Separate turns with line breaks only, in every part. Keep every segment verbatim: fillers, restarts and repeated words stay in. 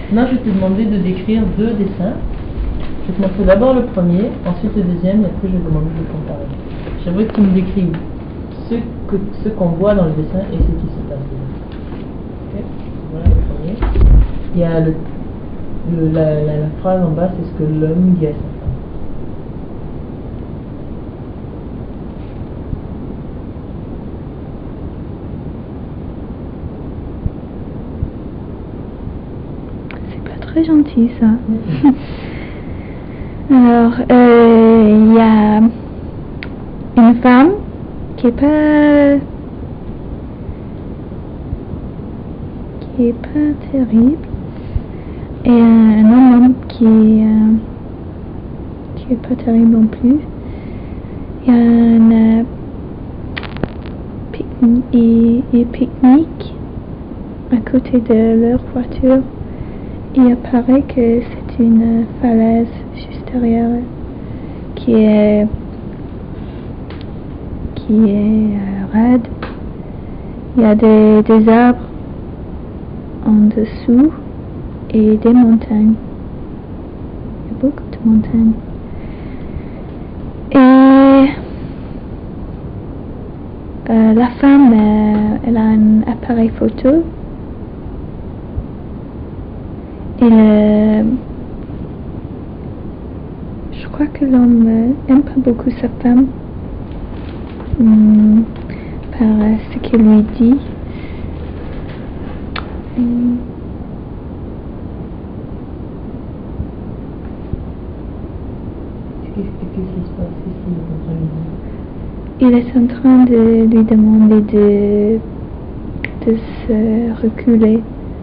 Maintenant, je vais te demander de décrire deux dessins. Je vais te montrer d'abord le premier, ensuite le deuxième, et après je vais te demander de comparer. J'aimerais que tu me décrives ce que ce qu'on voit dans le dessin et ce qui se passe dedans. Okay. Voilà le premier. Il y a le, le, la, la, la phrase en bas, c'est ce que l'homme dit à sa femme.
Très gentil ça. Alors, il euh, y a une femme qui est pas qui est pas terrible et un, un homme qui euh, qui est pas terrible non plus. Il y a un euh, pique- et, et pique-nique à côté de leur voiture. Il apparaît que c'est une falaise juste derrière eux, qui est qui est euh, raide. Il y a des, des arbres en dessous et des montagnes. Il y a beaucoup de montagnes. Et euh, la femme, euh, elle a un appareil photo. Et le... je crois que l'homme n'aime pas beaucoup sa femme hum, par euh, ce qu'il lui dit. Hum.
Qu'est-ce qui se passe? Qu'est-ce
Il est en train de lui demander de, de se reculer.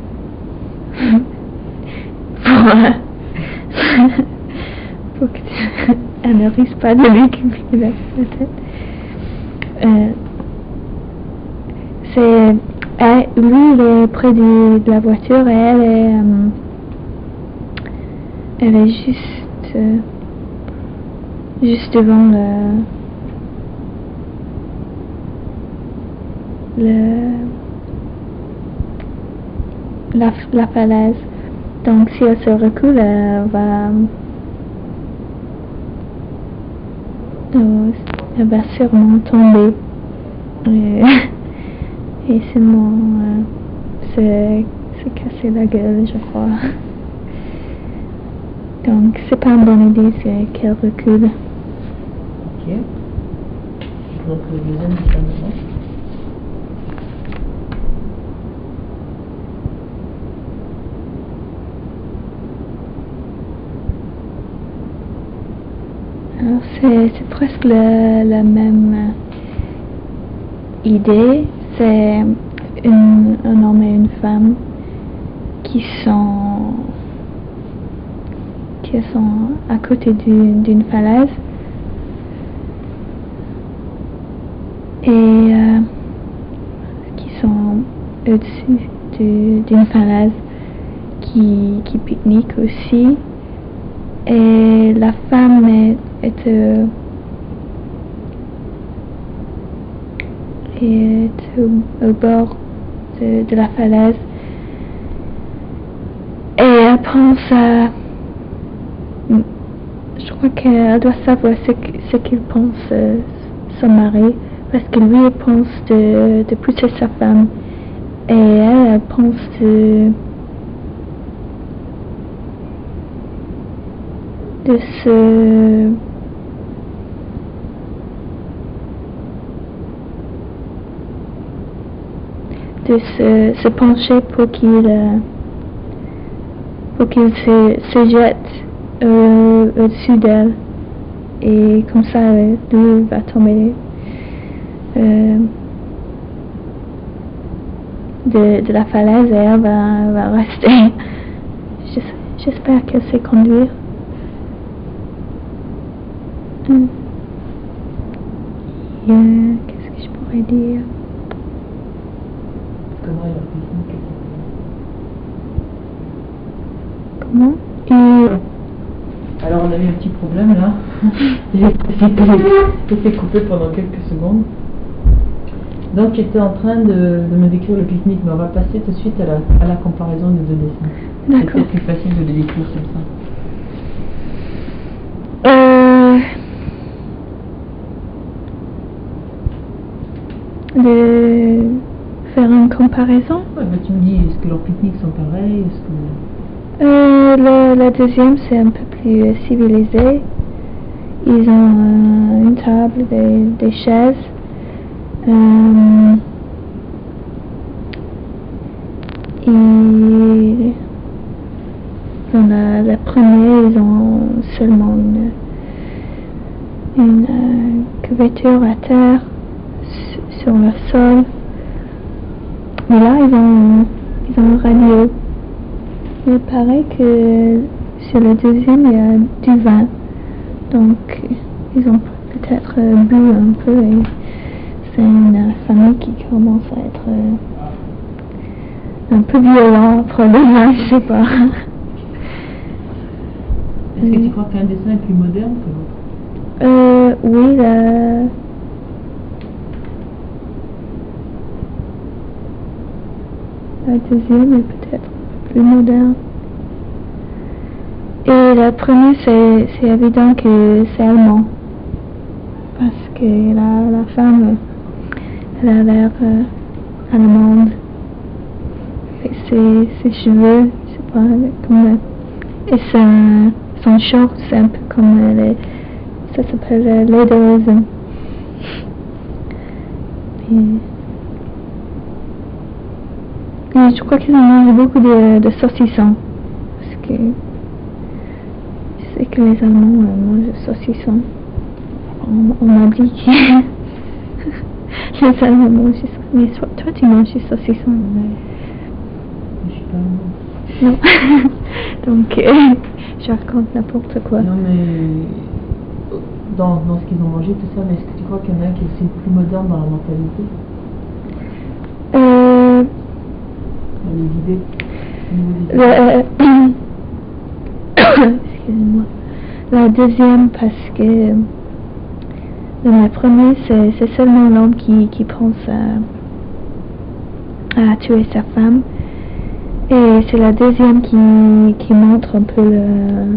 Pour qu'elle ne risque pas de lui couper la tête. Euh, c'est, elle, lui, il est près du, de la voiture et elle est, euh, elle est juste, euh, juste devant le, le, la, la falaise. Donc si elle se recule, elle va, euh, elle va sûrement tomber et, et sûrement euh, se, se casser la gueule, je crois. Donc c'est pas une bonne idée, c'est qu'elle recule.
Ok. Donc le deuxième dessin maintenant.
Alors c'est, c'est presque la, la même idée. C'est une, un homme et une femme qui sont, qui sont à côté d'une, d'une falaise. Et euh, qui sont au-dessus de, d'une falaise qui, qui pique-nique aussi. Et la femme est, est, euh, est au, au bord de, de la falaise et elle pense à... Je crois qu'elle doit savoir ce, ce qu'il pense euh, son mari, parce que lui il pense de, de pousser sa femme et elle, elle pense de... de se de se, se pencher pour qu'il euh, pour qu'il se, se jette euh, au-dessus d'elle et comme ça euh, lui va tomber euh, de, de la falaise et elle va, va rester. J'espère qu'elle sait conduire. Hum. Et, euh, qu'est-ce que je pourrais dire?
Comment il a pique-nique?
Comment?
Et... Alors on a eu un petit problème là. Il été coupé pendant quelques secondes. Donc j'étais en train de, de me décrire le pique-nique, mais on va passer tout de suite à la, à la comparaison des deux dessins. C'est
D'accord.
peut-être plus facile de les décrire comme ça.
Euh, de faire une comparaison.
Ouais, bah, tu me dis, est-ce que leurs pique-niques sont pareils? Est-ce que...
Euh, la, la deuxième, c'est un peu plus euh, civilisé. Ils ont euh, une table, des, des chaises. Euh, et dans la, la première, ils ont seulement une, une euh, couverture à terre su- sur le sol. Mais là, ils ont, ils ont une radio. Il paraît que sur le deuxième, il y a du vin. Donc, ils ont peut-être euh, bu un peu et c'est une euh, famille qui commence à être euh, un peu violent après le vin, je sais pas.
Est-ce que tu crois qu'un dessin est plus moderne que l'autre?
Euh, oui, la... la deuxième est peut-être plus moderne. Et la première, c'est, c'est évident que c'est allemand. Parce que la, la femme, elle a l'air euh, allemande. Et ses, ses cheveux, je sais pas, comme... euh, et son, son short, c'est un peu comme euh, les... Ça s'appelle euh, lederhosen. Et, et je crois qu'ils ont mangé beaucoup de, de saucissons. Parce que je sais que les Allemands euh, mangent de saucissons. On, on m'a dit que les Allemands mangent ça. Mais toi, toi, tu manges des saucissons.
Mais je suis pas allemande.
Non. Donc, euh, je raconte n'importe quoi.
Non, mais dans, dans ce qu'ils ont mangé, tout ça, mais est-ce que tu crois qu'il y en a un qui est aussi plus moderne dans la mentalité,
Euh,
dans les idées, au niveau des
le, euh, excusez-moi. La deuxième, parce que dans la première, c'est, c'est seulement l'homme qui, qui pense à, à tuer sa femme. Et c'est la deuxième qui, qui montre un peu le,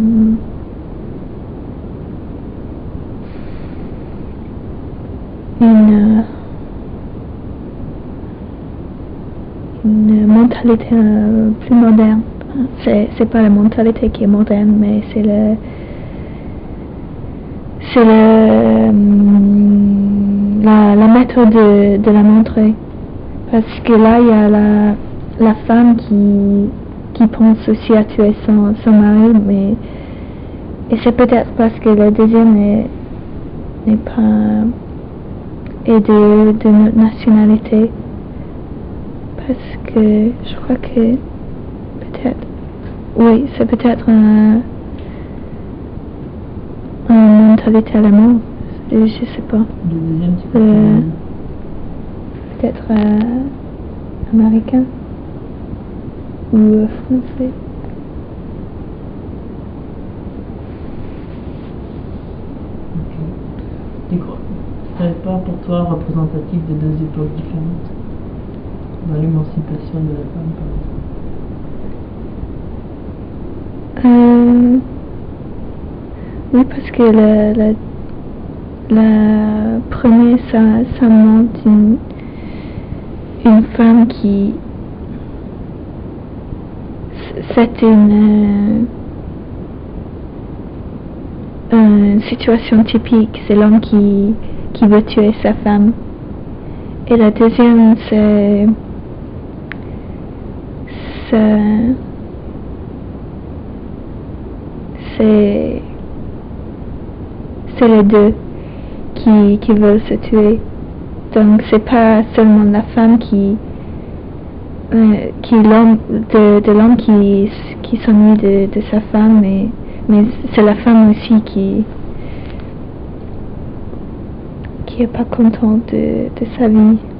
une, une mentalité euh, plus moderne. C'est, c'est pas la mentalité qui est moderne, mais c'est le c'est le la, la méthode de, de la montrer. Parce que là, il y a la la femme qui, qui pense aussi à tuer son, son mari, mais et c'est peut-être parce que la deuxième n'est, n'est pas est de, de notre nationalité, parce que je crois que peut-être oui, c'est peut-être un une mentalité allemande, je, je sais pas.
Le deuxième, tu crois
Euh,
que-
peut-être euh, américain ou euh, français.
Ok. Tu crois ce serait pas pour toi représentatif de deux époques différentes dans l'émancipation de la femme, par exemple?
Euh, oui, parce que la, la, la première, ça, ça montre une, une femme qui... C'est une, euh, une situation typique, c'est l'homme qui, qui veut tuer sa femme. Et la deuxième, c'est... c'est... c'est c'est les deux qui, qui veulent se tuer. Donc c'est pas seulement la femme qui euh, qui l'homme de, de l'homme qui qui s'ennuie de, de sa femme, mais mais c'est la femme aussi qui qui est pas contente de, de sa vie.